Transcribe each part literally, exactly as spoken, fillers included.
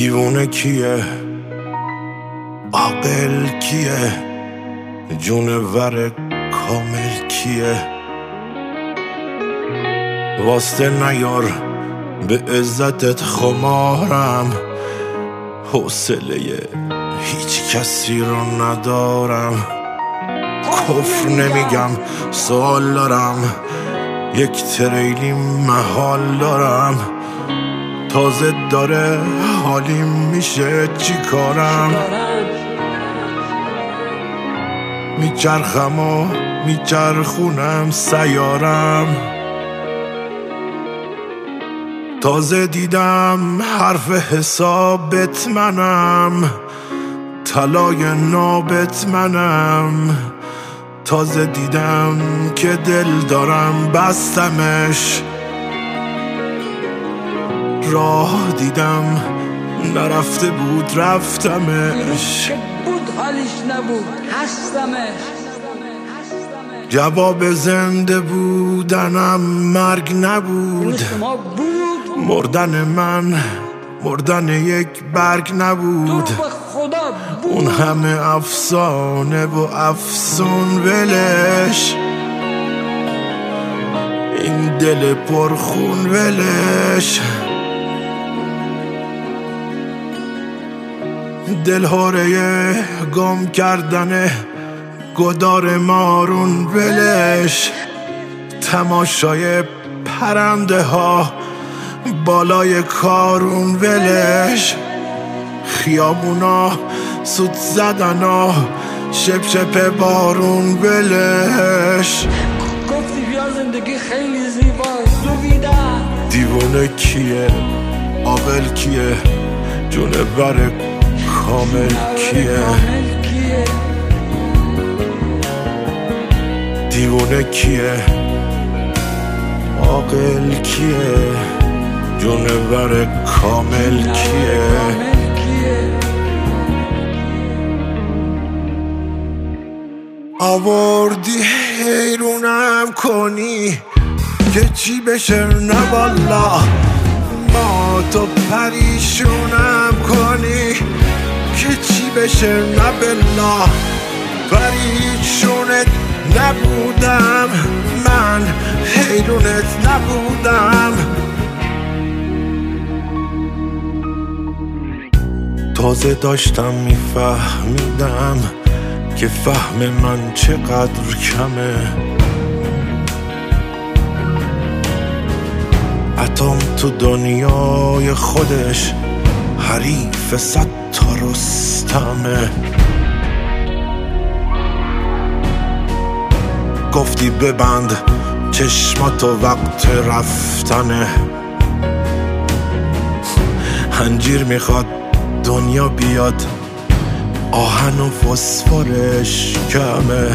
دیوونه کیه، عاقل کیه، جونور کامل کیه؟ واسطه نیار به عزتت خمارم، حوصله هیچ کسی رو ندارم. کفر نمیگم سوال دارم، یک تریلی محال دارم. تازه داره حالیم میشه چی کارم؟ میچرخم و میچرخونم سیارم. تازه دیدم حرف حسابت منم، طلای نابت منم. تازه دیدم که دل دارم بستمش، راه دیدم نرفته بود رفتمش. بود حالیش نبود هستمش. جواب زنده بودنم مرگ نبود، مردن من مردن یک برگ نبود. اون همه افسانه و افسون ولش، این دل پرخون ولش. دل هاره گم کردن گدار مارون ولش، تماشای پرنده ها بالای کارون ولش. خیابونا سوت زدنا شپ شپ بارون ولش. گفتی بیا زندگی خیلی زیباست دویدم. دیوونه کیه، عاقل کیه، جونور کامل کیه؟ دیوونه کیه، عاقل کیه، جونور کامل کیه؟ آوردی حیرونم کنی که چی بشه، نه والا ما تو پریشونم کنی که چی بشه، نه بالله پریشونت نبودم من، حیرونت نبودم. تازه داشتم میفهمیدم که فهم من چقدر کمه. اتم تو دنیای خودش حریف صد تا رستمه. گفتی ببند چشماتو وقت رفتنه، انجیر میخواد دنیا بیاد آهن و فسفرش کمه.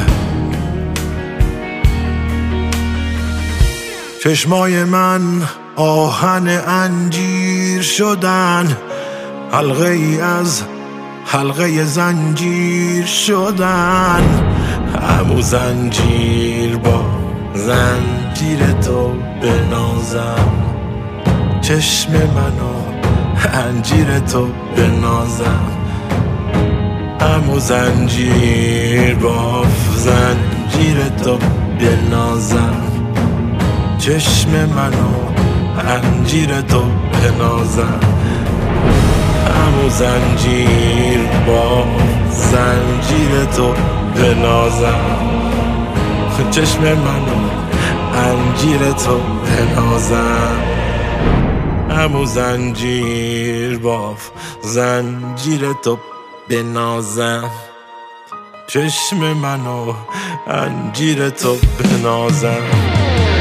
چشمای من آهن انجیر شدن، حلقه ای از حلقه زنجیر شدن. همو زنجیر با زنجیر تو بنازم، چشم منو انجیر تو بنازم. همو زنجیر با زنجیر تو بنازم، چشم منو انجیر تو بنازم. همو زنجیر با زنجیر تو بنازم، چشم منو انجیر تو بنازم. همو زنجیر با زنجیر تو بنازم، چشم منو انجیر تو بنازم.